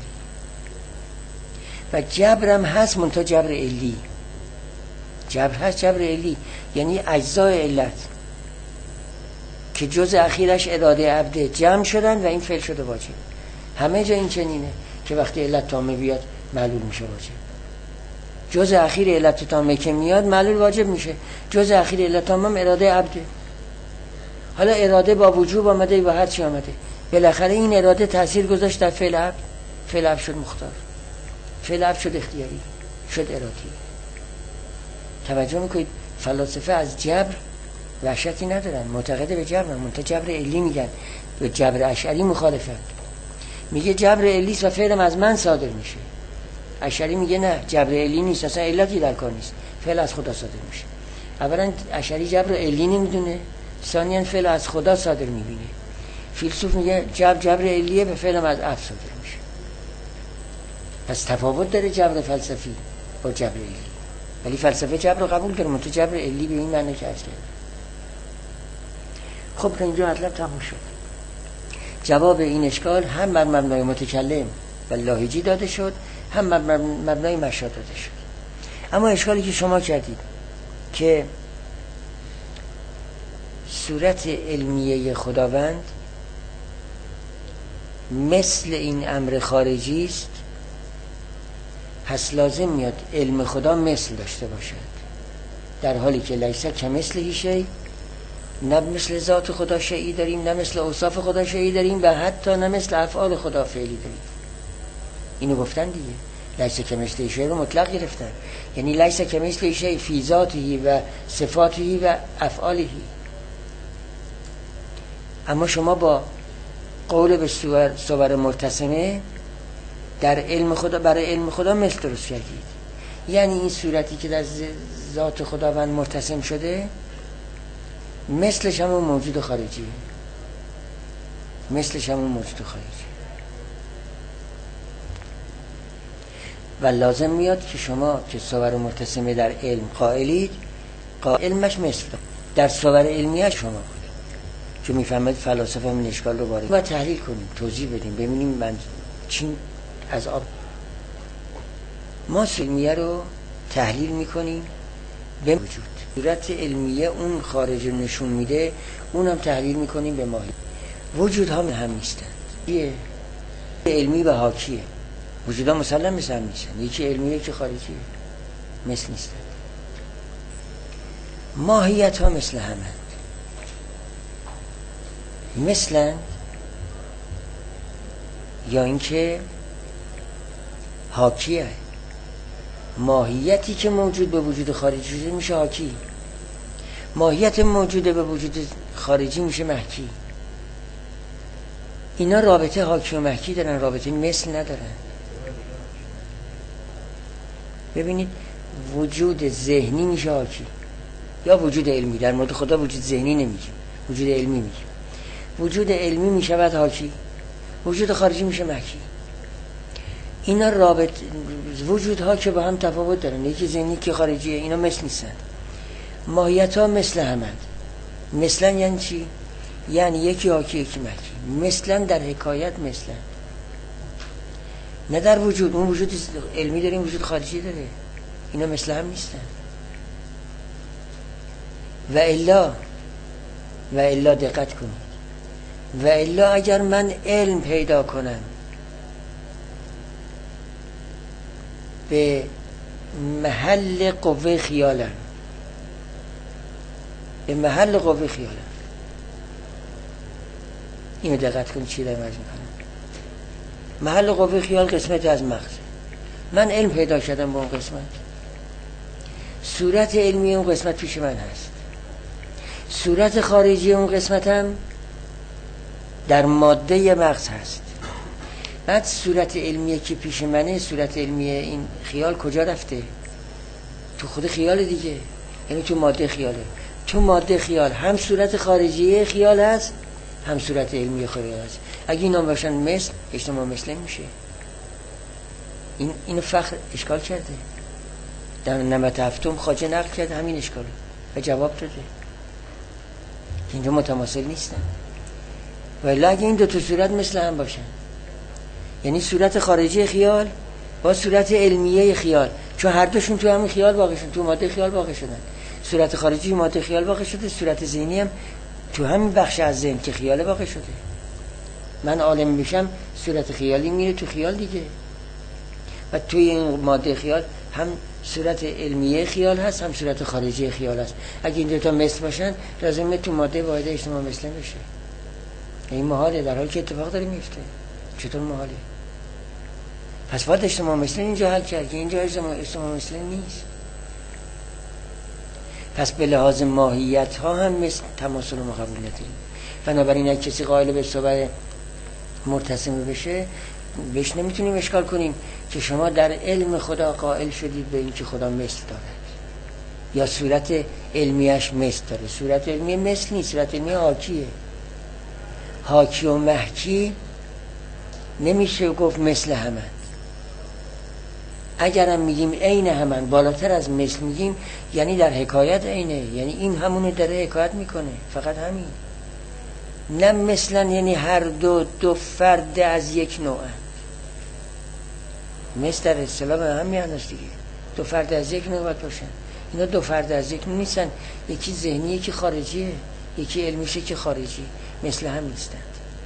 A: و جبرم هست، منتها جبر علی. جبر هست، جبر علی یعنی اجزای علت که جز اخیرش اراده عبده جمع شدن و این فعل شده واجب. همه جا این چنینه که وقتی علت تامه بیاد معلول میشه واجب. جز اخیر علت تامه که میاد معلول واجب میشه. جز اخیر علت تامه اراده عبده. حالا اراده با وجوب آمده و هر چی آمده، بالاخره این اراده تاثیر گذاشت در فعل عبد. فعل عبد شد مختار، فعل عبد شد اختیاری، شد ارادی. توجه میکنید فلاسفه از جبر وحشتی ندارن، معتقد به جبر، منتها جبر علی میگن، به جبر اشعری مخالفن. میگه جبر علی و فعلم از من صادر میشه. اشعری میگه نه، جبر علی نیست، اصلا علتی در کار نیست، فعل از خدا صادر میشه. اولا اشعری جبر علی نمیدونه، ثانیاً فعل از خدا صادر میبینه. فیلسوف میگه جبر علیه، به فعلم از عبد صادر میشه. پس تفاوت داره جبر فلسفی با جبر علی، ولی فلسفه جبر رو قبول داره، منتها جبر علی به این معنی که عرض کردم. خب تا اینجا مطلب تموم شد. جواب این اشکال هم بر مبنای متکلم و لاهیجی داده شد، هم بر مبنای مشا داده شد. اما اشکالی که شما کردید که صورت علمیه خداوند مثل این امر خارجی است، پس لازم میاد علم خدا مثل داشته باشد، در حالی که لیس کمثله شیء، نه مثل ذات خدا شیئی داریم، نه مثل اوصاف خدا شیئی داریم، و حتی نه مثل افعال خدا فعلی داریم. اینو گفتن دیگه، لیس کمثله شیء رو مطلق گرفتن، یعنی لیس کمثله شیء فی ذاته و صفاته و افعاله. اما شما با قول به صور مرتسمه در علم خدا، برای علم خدا مثل درست کردید. یعنی این صورتی که در ذات خداوند مرتسم شده مثلش همون موجود خارجی، مثلش همون موجود خارجی. و لازم میاد که شما که صور مرتسمه در علم قائلید، علمش مثل در صور علمیه شما چون میفهمید فلاسفه این اشکال رو وارد و تحلیل کنیم، توضیح بدیم، ببینیم من چین از آب ما علمیه رو تحلیل میکنیم به وجود، صورت علمیه اون خارج رو نشون میده، اونم تحلیل میکنیم به ماهی. وجود ها هم نیستند، یه علمی و حاکیه، وجود ها مسلم مثل هم نیستند، یکی علمیه یکی خارجیه، مثل نیستند. ماهیت ها مثل همند، مثلن یا اینکه حاکیه. ماهیتی که موجود به وجود خارجی شده میشه حاکی، ماهیت موجود به وجود خارجی میشه محکی. اینا رابطه حاکی و محکی دارن، رابطه مثل ندارن. ببینید وجود ذهنی میشه حاکی یا وجود علمی، در مورد خدا وجود ذهنی نمیگیم، وجود علمی میگیم. وجود علمی میشود حاکی، وجود خارجی میشه محکی. اینا رابط وجودها که با هم تفاوت دارن، یکی ذهنی که خارجیه، اینا مثل نیستن. ماهیت ها مثل همند. مثلا یعنی چی؟ یعنی یکی حاکی یکی محکی. مثلا در حکایت مثلا، نه در وجود. اون وجود علمی داریم، وجود خارجی داره، اینا مثل هم نیستن. و الا دقت کنید، و الا اگر من علم پیدا کنم به محل قوه خیالم، به محل قوه خیالم، اینو دقت کنید چی دارم عرض میکنم. محل قوه خیال قسمت از مغز، من علم پیدا کردم با اون قسمت، صورت علمی اون قسمت پیش من هست، صورت خارجی اون قسمت هم در ماده مغز هست. بعد صورت علمیه که پیش منه، صورت علمیه این خیال کجا رفته؟ تو خود خیال دیگه، یعنی تو ماده خیاله. تو ماده خیال هم صورت خارجی خیال هست هم صورت علمی خیال هست. اگه اینا باشن مثل، اجتماع مثل میشه. اینو فخر اشکال کرده در نمط هفتم، خواجه نقل کرده همین اشکال و جواب داده که اینجا متماثل نیستن. ولی اگه این دو تا صورت مثل هم باشن، یعنی صورت خارجی خیال با صورت علمیه خیال، چون هر دوشون تو همین خیال واقع شدن، تو ماده خیال واقع شدن. صورت خارجی ماده خیال واقع شده، صورت ذهنی هم تو همین بخش از ذهن که خیال واقع شده. من عالم میشم، صورت خیالی میره تو خیال دیگه، و توی این ماده خیال هم صورت علمیه خیال هست هم صورت خارجی خیال هست. اگه این دو تا مثل باشن لازمه تو ماده واحده اجتماع مثل بشه. این محاله، در حالی که اتفاق داره میفته. چطور محاله؟ پس باید اجتماع مثل اینجا حل کرد که اینجا اجتماع مثل نیست. پس به لحاظ ماهیت ها هم مثل تماثل و مقابل نداریم. بنابراین اگه کسی قائل به صور مرتسمه بشه، بهش نمیتونیم اشکال کنیم که شما در علم خدا قائل شدید به این که خدا مثل دارد یا صورت علمیش مثل داره. صورت علمی مثل نیست، صورت علمی حاکیه. حاکی و محکی نمیشه گفت مثل همن. اگرم میگیم عین همن، بالاتر از مثل میگیم، یعنی در حکایت عینه، یعنی این همونو داره حکایت میکنه، فقط همین. نه مثلا یعنی هر دو فرد از یک نوعن. مثل در اصطلاح به هم میان است دیگه، دو فرد از یک نوع باید باشن. اینا دو فرد از یک نوع نیستن، یکی ذهنی یکی خارجیه، یکی علمیشه که خارجی، مثل هم نیستند.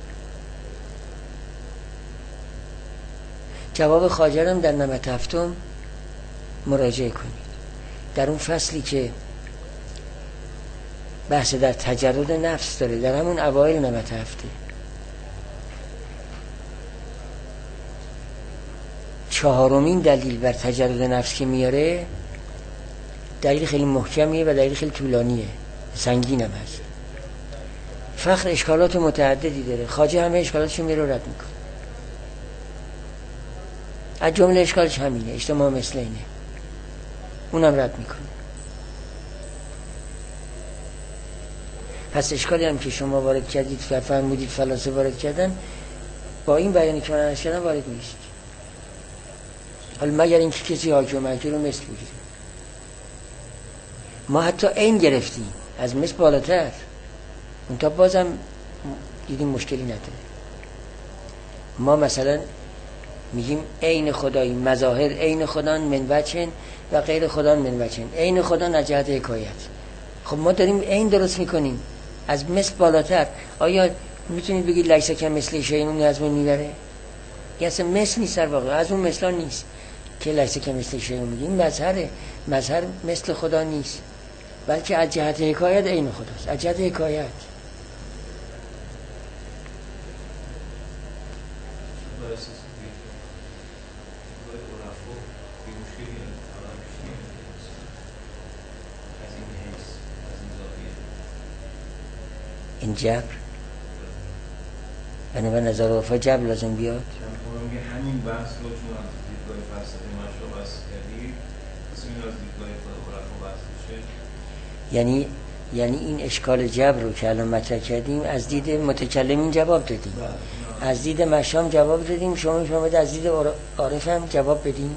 A: جواب خواجه هم در نمط هفتم مراجعه کنید، در اون فصلی که بحث در تجرد نفس داره، در همون اوایل نمط هفته. چهارمین دلیل بر تجرد نفس که میاره دلیل خیلی محکمیه و دلیل خیلی طولانیه، سنگین هم هست. فخر اشکالات متعددی داره، خواجه همه اشکالاتشو میره رد میکنه. از جمله اشکالش همینه، اجتماع مثل اینه، اونم رد میکنه. پس اشکالی هم که شما وارد کردید و فرمودید فلاسفه وارد کردن، با این بیانی که من عرض کردم وارد نیست. حالا مگر اینکه کسی حاکم مکر رو مثل بگیریم. ما حتی عین گرفتیم از مثل بالاتر، اون تا بازم دیدیم مشکلی نداره. ما مثلا میگیم عین خدایی، مظاهر عین خدان من وجهن و غیر خدان من وجهن. عین خدان از جهت حکایت. خب ما داریم عین درست میکنیم از مثل بالاتر. آیا میتونید بگید لیس کمثله شیء اون از من میبره؟ یا اصلا مثل نیست، در واقع از اون مثلا نیست که لیس کمثله شیء میگیم. مظهره، مظهر مثل خدا نیست، بلکه از جهت حکایت عین خداست، از جهت حکایت. این جبر یعنی به نظر وفا جبر لازم بیاد.
C: همین بحث رو چون از دیدگاه فلسفه مشروع بحث کردی، این از دیدگاه عرفا بحث میشه.
A: یعنی این اشکال جبر رو که الان مطرح کردیم از دید متکلمین جواب دادیم، از دید مشام جواب دادیم، شما از دید عارف هم جواب بدیم.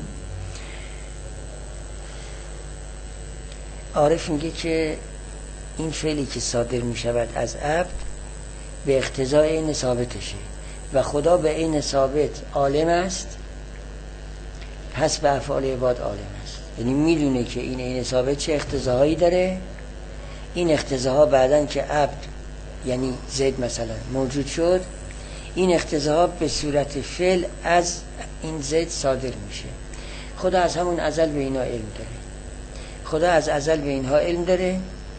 A: عارف میگه که این فعلی که صادر می شود از عبد به اقتضای عین ثابتشه و خدا به عین ثابت عالم است، پس به افعال عباد عالم است. یعنی میدونه که این عین ثابت چه اقتضاهایی داره. این اقتضاها بعدن که عبد یعنی زید مثلا موجود شد، این اقتضاها به صورت فعل از این زید صادر میشه. خدا از همون ازل به اینا علم داره. خدا از ازل به اینها علم داره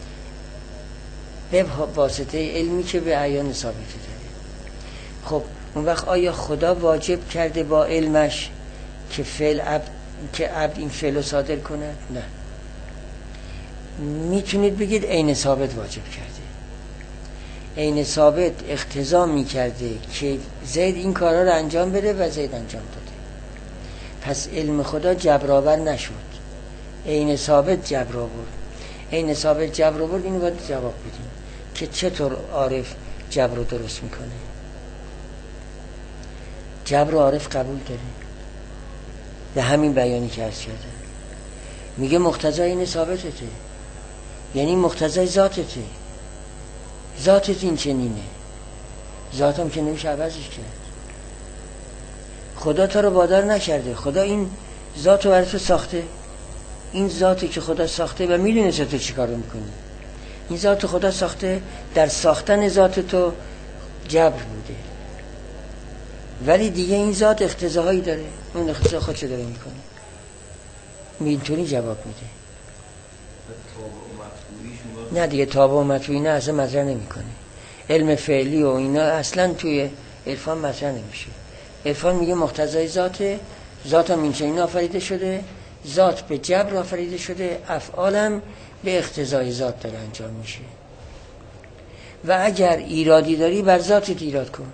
A: به واسطه علمی که به اعیان ثابته داره. خب اون وقت آیا خدا واجب کرده با علمش که عبد این فعل رو صادر کنه؟ نه. میتونید بگید عین ثابت واجب کرده. عین ثابت اقتضا میکرده که زید این کارا رو انجام بده و زید انجام داده. پس علم خدا جبرآور نشد، عین ثابت جبر آورد. عین ثابت جبر آورد. اینو باید جواب بدیم که چطور عارف جبر رو درست میکنه. جبر عارف قبول داره به همین بیانی که عرض کرده. میگه مقتضای این ثابتته، یعنی مقتضای ذاتته. ذاتت این چنینه، ذاتم که نمیشه عوضش کرد. خدا تو رو وادار نکرده، خدا این ذات رو برای تو ساخته. این ذاتی که خدا ساخته و میدونه تو چی کار میکنی. این ذات خدا ساخته، در ساختن ذات تو جبر بوده، ولی دیگه این ذات اقتضاهایی داره، اون اقتضا خودشو داره میکنه. اینطوری جواب میده. نه دیگه تابع و مطبوعی نه، اصلا مطرح نمیکنه. علم فعلی و اینا اصلا توی عرفان مطرح نمیشه. عرفان میگه مقتضای ذاته، ذاتم این چنین آفریده شده، ذات به جبر آفریده شده، افعالم به اقتضای ذات داره انجام میشه. و اگر ایرادی داری بر ذاتت ایراد کن.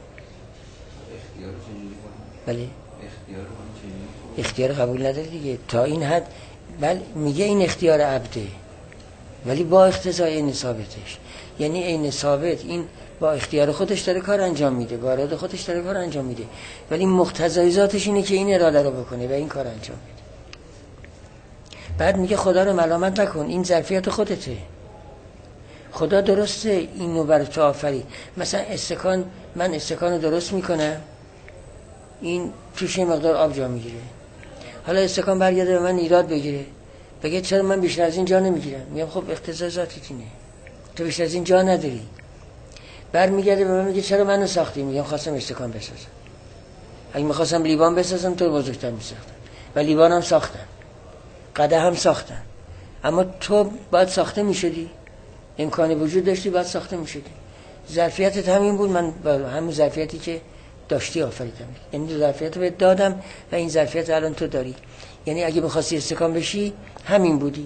A: بله اختیار قبول نداره دیگه تا این حد. بله میگه این اختیار عبده، ولی با اقتضای این ثابتش. یعنی این ثابت این با اختیار خودش داره کار انجام میده، با اراده خودش داره کار انجام میده، ولی مقتضای ذاتش اینه که این اراده رو بکنه و این کار انجام میده. بعد میگه خدا رو ملامت نکن، این ظرفیت خودته. خدا درسته اینو برای تو آفرید. مثلا استکان، من استکان رو درست میکنم، این توش یه مقدار آب جا میگیره. حالا استکان برگرده به من ایراد بگیره، بگه چرا من بیشتر از این جا نمیگیرم؟ میگم خب اقتضای ذاتت اینه، تو بیشتر از این جا نداری. برمیگرده به من میگه چرا منو ساختی؟ میگم خواستم استکان بسازم. اگه میخواستم لیوان بسازم تو بزرگتر میساختم و لیوان هم ساختم، قده هم ساختم، اما تو باید ساخته میشدی، امکانی وجود داشتی باید ساخته میشدی. ظرفیتت همین بود، من با همون ظرفیتی که داشتی آفریدم. یعنی ظرفیت رو بهت دادم و این ظرفیت الان تو داری. یعنی اگه بخواستی استکان بشی همین بودی.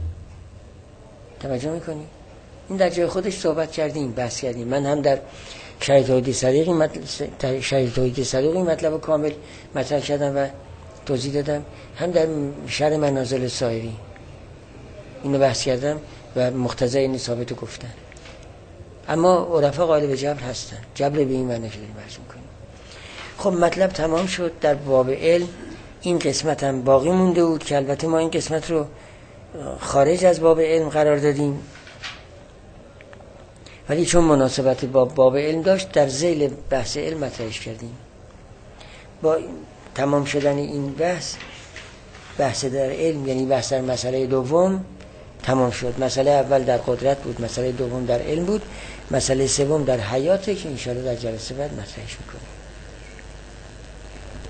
A: توجه میکنی؟ این در جای خودش صحبت کردیم، بحث کردیم. من هم در شرح توحید صدیق این مطلب کامل مطرح کردم و توضیح دادم، هم در شرح منازل سایری اینو بحث کردم و مقتضای این ثابت رو گفتن. اما عرفا قائل به جبر هستن، جبر به این معنی که داریم بحث میکنیم. خب مطلب تمام شد. در باب علم این قسمت هم باقی مونده بود که البته ما این قسمت رو خارج از باب علم قرار دادیم، ولی چون مناسبت با باب علم داشت در ذیل بحث علم مطرحش کردیم. با تمام شدن این بحث در علم، یعنی بحث در مسئله دوم تمام شد. مسئله اول در قدرت بود، مسئله دوم در علم بود، مسئله سوم در حیاته که انشاءالله در جلسه بعد مطرحش میکنیم.